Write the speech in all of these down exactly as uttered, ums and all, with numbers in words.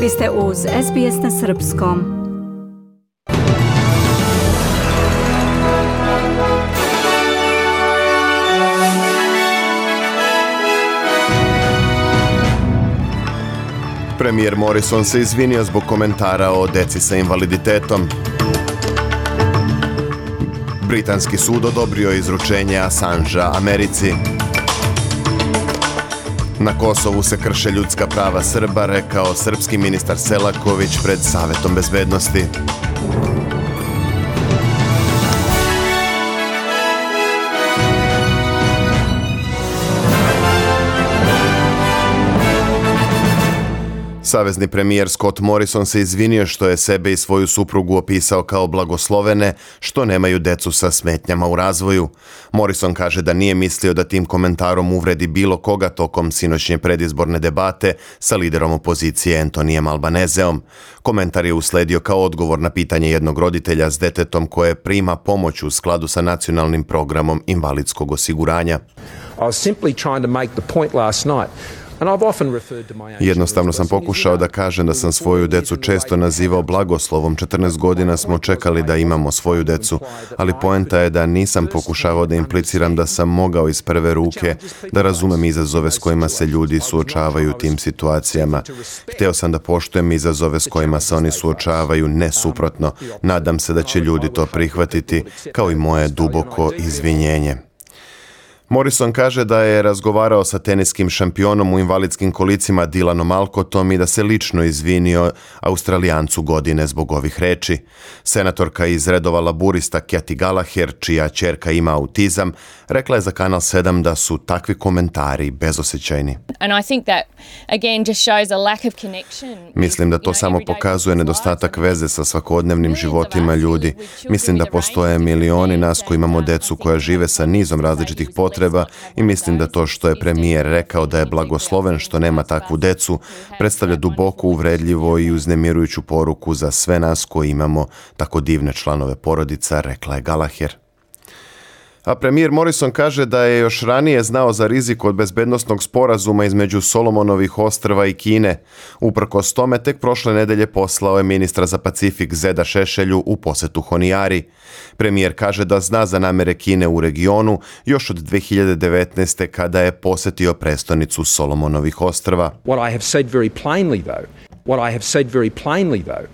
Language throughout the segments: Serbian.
Vi ste uz S B S na srpskom. Premijer Morrison se izvinio zbog komentara o deci sa invaliditetom. Britanski sud odobrio izručenje Assangea Americi. Na Kosovu se krše ljudska prava Srba, rekao srpski ministar Selaković pred Savetom bezbednosti. Savezni premijer Scott Morrison se izvinio što je sebe i svoju suprugu opisao kao blagoslovene, što nemaju decu sa smetnjama u razvoju. Morrison kaže da nije mislio da tim komentarom uvredi bilo koga tokom sinoćnje predizborne debate sa liderom opozicije Antonijem Albanezeom. Komentar je usledio kao odgovor na pitanje jednog roditelja s detetom koje prima pomoć u skladu sa nacionalnim programom invalidskog osiguranja. I was simply trying to make the point last night. Jednostavno sam pokušao da kažem da sam svoju decu često nazivao blagoslovom. četrnaest godina smo čekali da imamo svoju decu, ali poenta je da nisam pokušavao da impliciram da sam mogao iz prve ruke da razumem izazove s kojima se ljudi suočavaju u tim situacijama. Hteo sam da poštujem izazove s kojima se oni suočavaju, ne suprotno. Nadam se da će ljudi to prihvatiti, kao i moje duboko izvinjenje. Morrison kaže da je razgovarao sa teniskim šampionom u invalidskim kolicima Dylanom Alcottom i da se lično izvinio Australijancu godine zbog ovih reči. Senatorka iz redova laburista Kathy Gallagher, čija ćerka ima autizam, rekla je za Kanal sedam da su takvi komentari bezosećajni. Mislim da to samo pokazuje nedostatak veze sa svakodnevnim životima ljudi. Mislim da postoje milioni nas koji imamo decu koja žive sa nizom različitih potreba i mislim da to što je premijer rekao da je blagosloven što nema takvu decu predstavlja duboko uvredljivo i uznemirujuću poruku za sve nas koji imamo tako divne članove porodica, rekla je Gallagher. A premijer Morrison kaže da je još ranije znao za rizik od bezbednosnog sporazuma između Solomonovih ostrva i Kine. Uprkos tome, tek prošle nedelje poslao je ministra za Pacifik Zeda Šešelju u posetu Honiari. Premijer kaže da zna za namere Kine u regionu još od dve hiljade devetnaeste. kada je posetio prestonicu Solomonovih ostrva. What I have said very plainly though, what I have said very plainly though,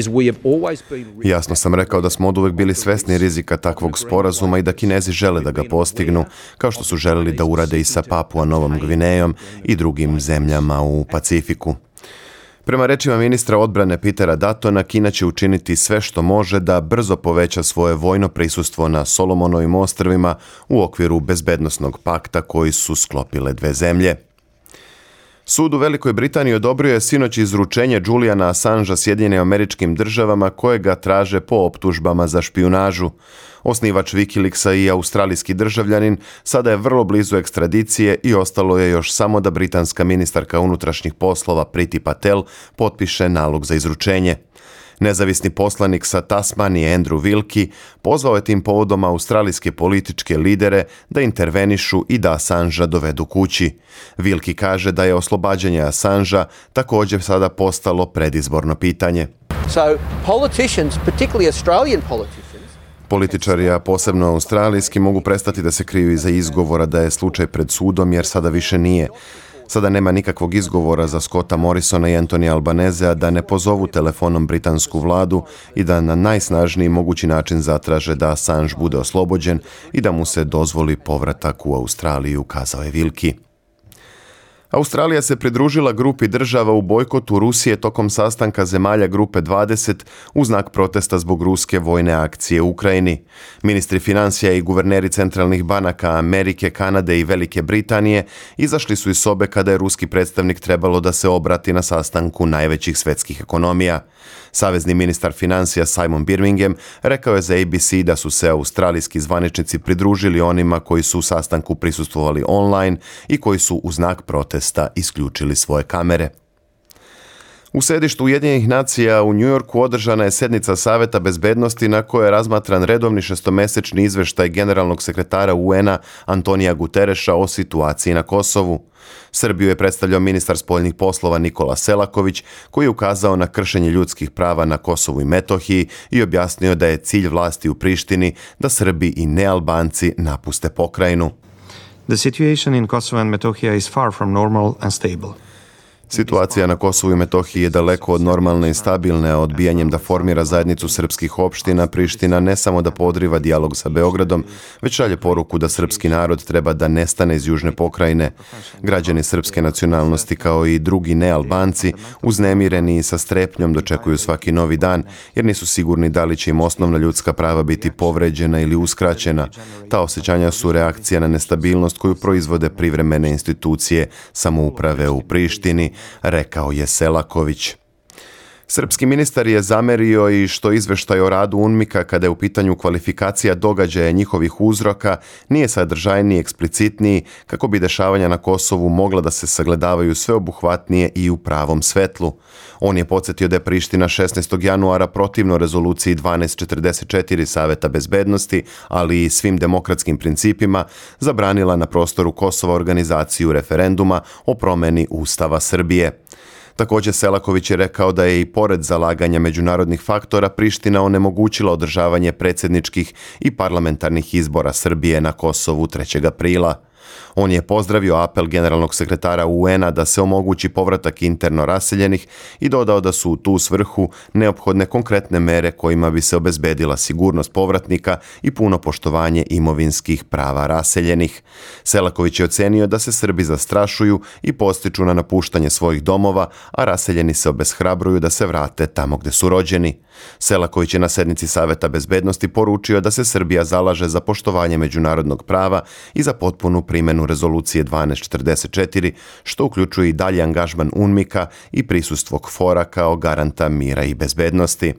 Jasno sam rekao da smo oduvek bili svesni rizika takvog sporazuma i da Kinezi žele da ga postignu, kao što su želeli da urade i sa Papua Novom Gvinejom i drugim zemljama u Pacifiku. Prema rečima ministra odbrane Petera Duttona, Kina će učiniti sve što može da brzo poveća svoje vojno prisustvo na Solomonovim ostrvima u okviru bezbednosnog pakta koji su sklopile dve zemlje. Sud u Velikoj Britaniji odobrio je sinoć izručenje Juliana Assangea Sjedinjenim Američkim Državama koje ga traže po optužbama za špijunažu. Osnivač Wikileaksa i australijski državljanin sada je vrlo blizu ekstradicije i ostalo je još samo da britanska ministarka unutrašnjih poslova Priti Patel potpiše nalog za izručenje. Nezavisni poslanik sa Tasmanije Andrew Wilkie pozvao je tim povodom australijske političke lidere da intervenišu i da Assangea dovedu kući. Wilkie kaže da je oslobađanje Assangea također sada postalo predizborno pitanje. So politicians, particularly Australian politicians, Političari, a posebno australijski, mogu prestati da se kriju iza izgovora da je slučaj pred sudom, jer sada više nije. Sada nema nikakvog izgovora za Scotta Morrisona i Antonija Albanezea da ne pozovu telefonom britansku vladu i da na najsnažniji mogući način zatraže da Assange bude oslobođen i da mu se dozvoli povratak u Australiju, kazao je Wilkie. Australija se pridružila grupi država u bojkotu Rusije tokom sastanka zemalja grupe dvadeset u znak protesta zbog ruske vojne akcije u Ukrajini. Ministri financija i guverneri centralnih banaka Amerike, Kanade i Velike Britanije izašli su iz sobe kada je ruski predstavnik trebalo da se obrati na sastanku najvećih svetskih ekonomija. Savezni ministar financija Simon Birmingham rekao je za A B C da su se australijski zvaničnici pridružili onima koji su u sastanku prisustvovali online i koji su u znak protesta isključili svoje kamere. U sedištu Ujedinjenih nacija u Njujorku održana je sjednica Saveta bezbednosti na kojoj je razmatran redovni šestomesečni izveštaj generalnog sekretara U N-a Antonija Gutereša o situaciji na Kosovu. Srbiju je predstavljao ministar spoljnih poslova Nikola Selaković, koji je ukazao na kršenje ljudskih prava na Kosovu i Metohiji i objasnio da je cilj vlasti u Prištini da Srbi i nealbanci napuste pokrajinu. The situation in Kosovo and Metohija is far from normal and stable. Situacija na Kosovu i Metohiji je daleko od normalne i stabilne, a odbijanjem da formira zajednicu srpskih opština, Priština ne samo da podriva dijalog sa Beogradom, već šalje poruku da srpski narod treba da nestane iz južne pokrajine. Građani srpske nacionalnosti kao i drugi nealbanci, uznemireni i sa strepnjom dočekuju svaki novi dan, jer nisu sigurni da li će im osnovna ljudska prava biti povređena ili uskraćena. Ta osjećanja su reakcija na nestabilnost koju proizvode privremene institucije samouprave u Prištini, rekao je Selaković. Srpski ministar je zamerio i što izveštaj o radu UNMIK-a kada je u pitanju kvalifikacija događaja njihovih uzroka nije sadržajniji, eksplicitniji, kako bi dešavanja na Kosovu mogla da se sagledavaju sveobuhvatnije i u pravom svetlu. On je podsjetio da je Priština šesnaestog januara protivno rezoluciji dvanaest četrdeset četiri Saveta bezbednosti, ali i svim demokratskim principima, zabranila na prostoru Kosova organizaciju referenduma o promeni Ustava Srbije. Također Selaković je rekao da je i pored zalaganja međunarodnih faktora Priština onemogućila održavanje predsjedničkih i parlamentarnih izbora Srbije na Kosovu trećeg aprila. On je pozdravio apel generalnog sekretara U N-a da se omogući povratak interno raseljenih i dodao da su u tu svrhu neophodne konkretne mere kojima bi se obezbedila sigurnost povratnika i puno poštovanje imovinskih prava raseljenih. Selaković je ocenio da se Srbi zastrašuju i postiču na napuštanje svojih domova, a raseljeni se obeshrabruju da se vrate tamo gde su rođeni. Selaković je na sednici Saveta bezbednosti poručio da se Srbija zalaže za poštovanje međunarodnog prava i za potpunu primjenu rezolucije dvanaest četrdeset četiri, što uključuje i dalji angažman UNMIK-a i prisustvo KFOR-a kao garanta mira i bezbednosti.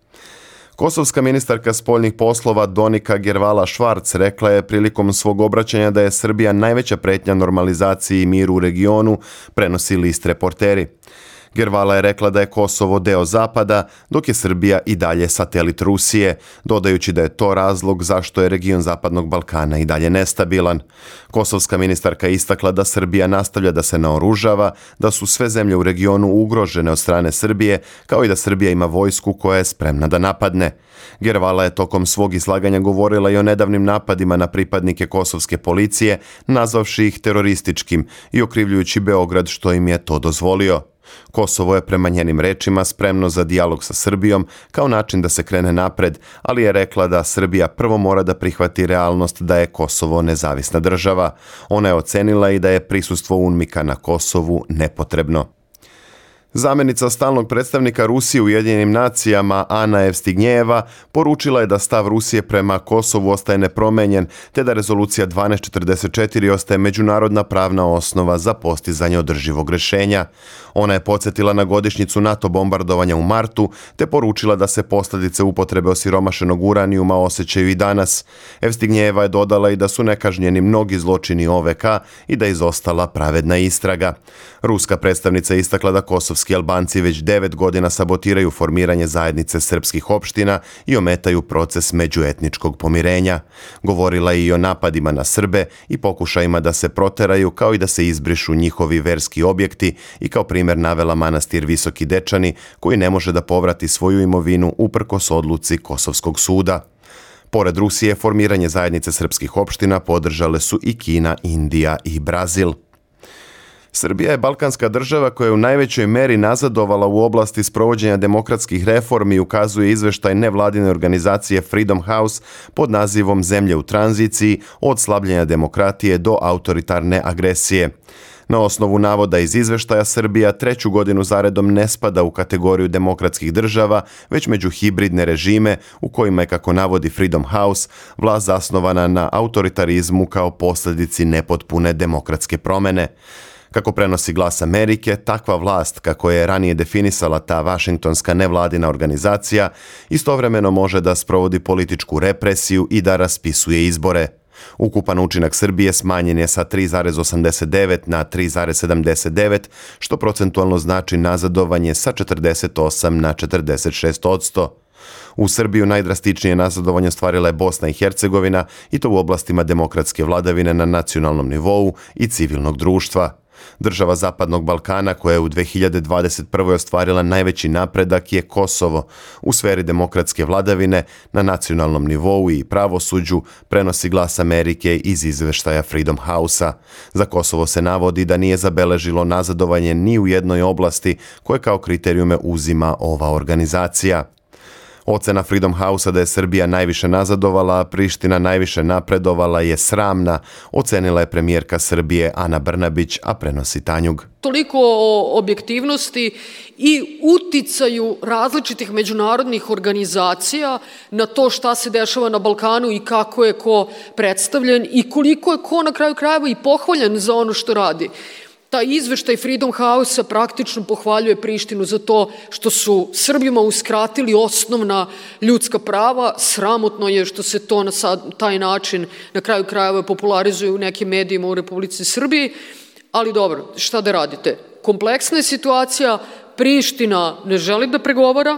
Kosovska ministarka spoljnih poslova Donika Gervala Švarc rekla je prilikom svog obraćanja da je Srbija najveća pretnja normalizaciji i miru u regionu, prenosi list Reporteri. Gervala je rekla da je Kosovo deo Zapada, dok je Srbija i dalje satelit Rusije, dodajući da je to razlog zašto je region Zapadnog Balkana i dalje nestabilan. Kosovska ministarka je istakla da Srbija nastavlja da se naoružava, da su sve zemlje u regionu ugrožene od strane Srbije, kao i da Srbija ima vojsku koja je spremna da napadne. Gervala je tokom svog izlaganja govorila i o nedavnim napadima na pripadnike kosovske policije, nazvavši ih terorističkim i okrivljujući Beograd što im je to dozvolio. Kosovo je prema njenim rečima spremno za dijalog sa Srbijom kao način da se krene napred, ali je rekla da Srbija prvo mora da prihvati realnost da je Kosovo nezavisna država. Ona je ocenila i da je prisustvo UNMIK-a na Kosovu nepotrebno. Zamjenica stalnog predstavnika Rusije u Ujedinjenim nacijama Ana Evstignjeva poručila je da stav Rusije prema Kosovu ostaje nepromenjen, te da rezolucija dvanaest četrdeset četiri ostaje međunarodna pravna osnova za postizanje održivog rješenja. Ona je podsjetila na godišnjicu NATO bombardovanja u martu, te poručila da se posljedice upotrebe osiromašenog uranijuma osjećaju i danas. Evstignjeva je dodala i da su nekažnjeni mnogi zločini O V K i da je izostala pravedna istraga. Ruska predstavnica je istakla da kosovski Albanci već devet godina sabotiraju formiranje zajednice srpskih opština i ometaju proces međuetničkog pomirenja. Govorila je i o napadima na Srbe i pokušajima da se proteraju kao i da se izbrišu njihovi verski objekti i kao primjer navela manastir Visoki Dečani koji ne može da povrati svoju imovinu uprkos odluci Kosovskog suda. Pored Rusije, formiranje zajednice srpskih opština podržale su i Kina, Indija i Brazil. Srbija je balkanska država koja je u najvećoj meri nazadovala u oblasti sprovođenja demokratskih reformi, ukazuje izveštaj nevladine organizacije Freedom House pod nazivom Zemlje u tranziciji, od slabljenja demokratije do autoritarne agresije. Na osnovu navoda iz izveštaja, Srbija treću godinu zaredom ne spada u kategoriju demokratskih država, već među hibridne režime u kojima je, kako navodi Freedom House, vlast zasnovana na autoritarizmu kao posljedici nepotpune demokratske promene. Kako prenosi Glas Amerike, takva vlast, kako je ranije definisala ta vašingtonska nevladina organizacija, istovremeno može da sprovodi političku represiju i da raspisuje izbore. Ukupan učinak Srbije smanjen je sa tri zarez osamdeset devet na tri zarez sedamdeset devet, što procentualno znači nazadovanje sa četrdeset osam na četrdeset šest odsto. U Srbiju najdrastičnije nazadovanje ostvarila je Bosna i Hercegovina i to u oblastima demokratske vladavine na nacionalnom nivou i civilnog društva. Država Zapadnog Balkana koja je u dve hiljade dvadeset prvoj ostvarila najveći napredak je Kosovo. U sferi demokratske vladavine na nacionalnom nivou i pravosuđu prenosi Glas Amerike iz izveštaja Freedom House-a. Za Kosovo se navodi da nije zabeležilo nazadovanje ni u jednoj oblasti koje kao kriterijume uzima ova organizacija. Ocena Freedom House-a da je Srbija najviše nazadovala, a Priština najviše napredovala je sramna, ocenila je premijerka Srbije Ana Brnabić, a prenosi Tanjug. Toliko o objektivnosti i uticaju različitih međunarodnih organizacija na to šta se dešava na Balkanu i kako je ko predstavljen i koliko je ko na kraju krajeva i pohvaljen za ono što radi. Taj izveštaj Freedom House-a praktično pohvaljuje Prištinu za to što su Srbima uskratili osnovna ljudska prava. Sramotno je što se to na taj način na kraju krajeva popularizuje u nekim medijima u Republici Srbiji, ali dobro, šta da radite? Kompleksna je situacija, Priština ne želi da pregovara,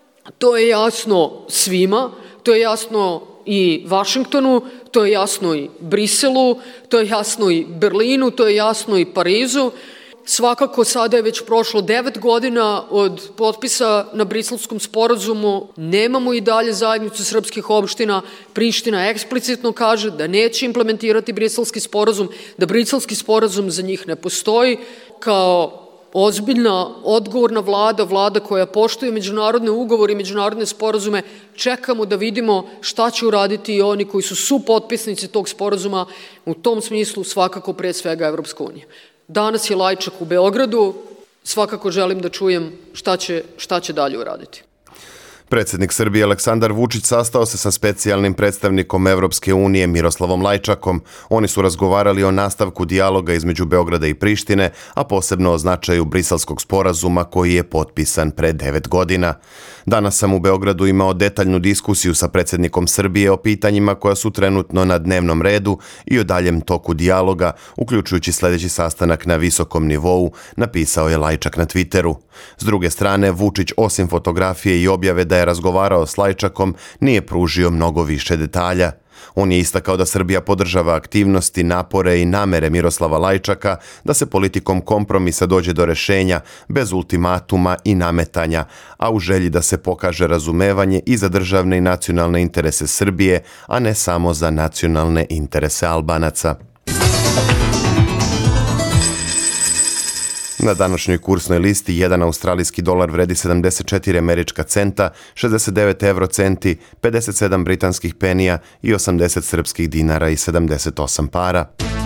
to je jasno svima, to je jasno i Vašingtonu, to je jasno i Briselu, to je jasno i Berlinu, to je jasno i Parizu. Svakako sada je već prošlo devet godina od potpisa na Briselskom sporazumu, nemamo i dalje zajednicu srpskih opština, Priština eksplicitno kaže da neće implementirati Briselski sporazum, da Briselski sporazum za njih ne postoji. Kao ozbiljna, odgovorna vlada, vlada koja poštuje međunarodne ugovore i međunarodne sporazume, čekamo da vidimo šta će uraditi i oni koji su supotpisnici tog sporazuma, u tom smislu svakako pre svega Evropska unija. Danas je Lajčak u Beogradu, svakako želim da čujem šta će, šta će dalje uraditi. Predsjednik Srbije Aleksandar Vučić sastao se sa specijalnim predstavnikom Evropske unije Miroslavom Lajčakom. Oni su razgovarali o nastavku dijaloga između Beograda i Prištine, a posebno o značaju Briselskog sporazuma koji je potpisan pre devet godina. Danas sam u Beogradu imao detaljnu diskusiju sa predsjednikom Srbije o pitanjima koja su trenutno na dnevnom redu i o daljem toku dijaloga, uključujući sljedeći sastanak na visokom nivou, napisao je Lajčak na Twitteru. S druge strane, Vučić osim fotografije i objave da je razgovarao s Lajčakom, nije pružio mnogo više detalja. On je istakao da Srbija podržava aktivnosti, napore i namere Miroslava Lajčaka da se politikom kompromisa dođe do rešenja bez ultimatuma i nametanja, a u želji da se pokaže razumevanje i za državne i nacionalne interese Srbije, a ne samo za nacionalne interese Albanaca. Na današnjoj kursnoj listi jedan australijski dolar vredi sedamdeset četiri američka centa, šezdeset devet evro centi, pedeset sedam britanskih penija i osamdeset srpskih dinara i sedamdeset osam para.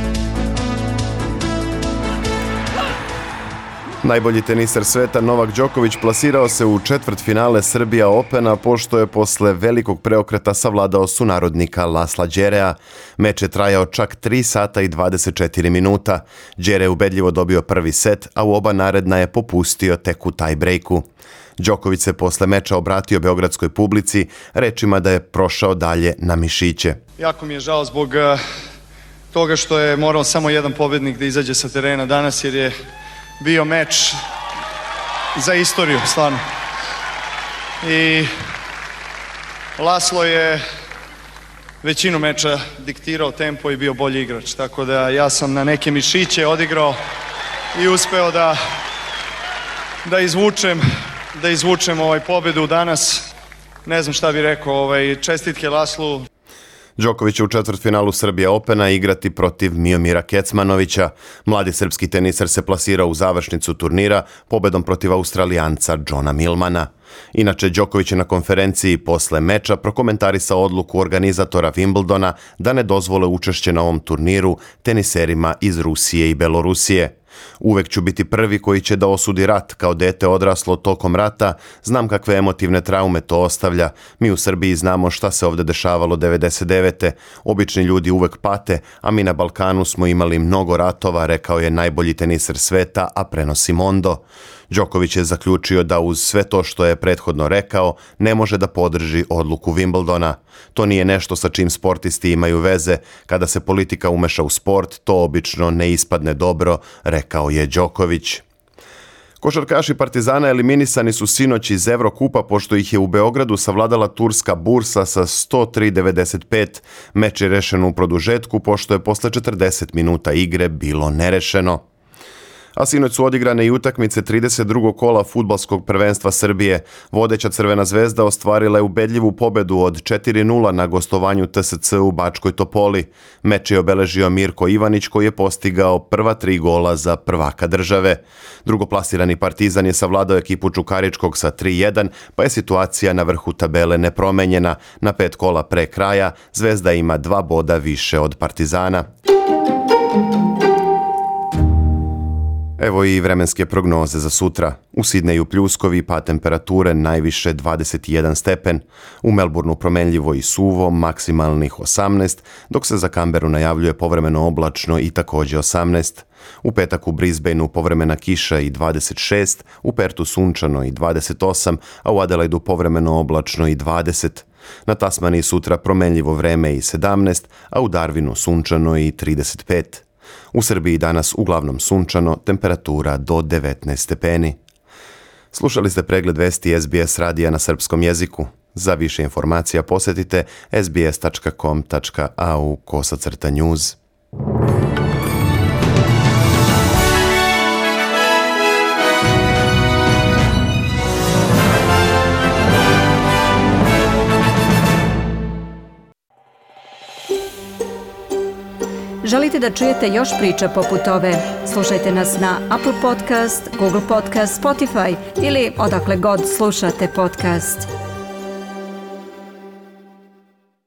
Najbolji teniser sveta Novak Đoković plasirao se u četvrtfinale Srbija Opena pošto je posle velikog preokreta savladao sunarodnika Lasla Đerea. Meč je trajao čak tri sata i dvadeset četiri minuta. Đere je ubedljivo dobio prvi set, a u oba naredna je popustio tek u tie-breaku. Đoković se posle meča obratio beogradskoj publici rečima da je prošao dalje na mišiće. Jako mi je žao zbog uh, toga što je morao samo jedan pobednik da izađe sa terena danas, jer je bio meč za istoriju, stvarno. I Laslo je većinu meča diktirao tempo i bio bolji igrač, tako da ja sam na neke mišiće odigrao i uspeo da da izvučem da izvučem ovaj pobedu danas. Ne znam šta bih rekao, ovaj, čestitke Laslu. Đoković će u četvrtfinalu Srbija Opena igrati protiv Miomira Kecmanovića. Mladi srpski teniser se plasirao u završnicu turnira pobedom protiv Australijanca Johna Millmana. Inače, Đoković je na konferenciji posle meča prokomentarisao odluku organizatora Wimbledona da ne dozvole učešće na ovom turniru teniserima iz Rusije i Belorusije. Uvek ću biti prvi koji će da osudi rat, kao dete odraslo tokom rata, znam kakve emotivne traume to ostavlja. Mi u Srbiji znamo šta se ovde dešavalo devedeset devete. Obični ljudi uvek pate, a mi na Balkanu smo imali mnogo ratova, rekao je najbolji teniser sveta, a prenosi Mondo. Đoković je zaključio da uz sve to što je prethodno rekao, ne može da podrži odluku Wimbledona. To nije nešto sa čim sportisti imaju veze. Kada se politika umeša u sport, to obično ne ispadne dobro, rekao je Đoković. Košarkaši Partizana eliminisani su sinoć iz Evrokupa pošto ih je u Beogradu savladala turska Bursa sa sto tri devedeset pet. Meč je rešen u produžetku pošto je posle četrdeset minuta igre bilo nerešeno. A sinoć su odigrane i utakmice trideset drugog kola fudbalskog prvenstva Srbije. Vodeća Crvena zvezda ostvarila je ubedljivu pobedu od četiri nula na gostovanju T S C u Bačkoj Topoli. Meč je obeležio Mirko Ivanić koji je postigao prva tri gola za prvaka države. Drugoplasirani Partizan je savladao ekipu Čukaričkog sa tri jedan, pa je situacija na vrhu tabele nepromenjena. Na pet kola pre kraja Zvezda ima dva boda više od Partizana. Evo i vremenske prognoze za sutra. U Sidneju pljuskovi, pa temperature najviše dvadeset jedan stepen. U Melbourneu promenljivo i suvo, maksimalnih osamnaest, dok se za Kamberu najavljuje povremeno oblačno i također osamnaest. U petak u Brisbaneu povremena kiša i dvadeset šest, u Pertu sunčano i dvadeset osam, a u Adelaidu povremeno oblačno i dvadeset. Na Tasmaniji sutra promenljivo vreme i sedamnaest, a u Darwinu sunčano i trideset pet. U Srbiji danas uglavnom sunčano, temperatura do devetnaest stepeni. Slušali ste pregled vesti S B S radija na srpskom jeziku. Za više informacija posjetite s b s tačka com tačka a u kosacrta news. Želite da čujete još priča poput ove? Slušajte nas na Apple Podcast, Google Podcast, Spotify ili odakle god slušate podcast.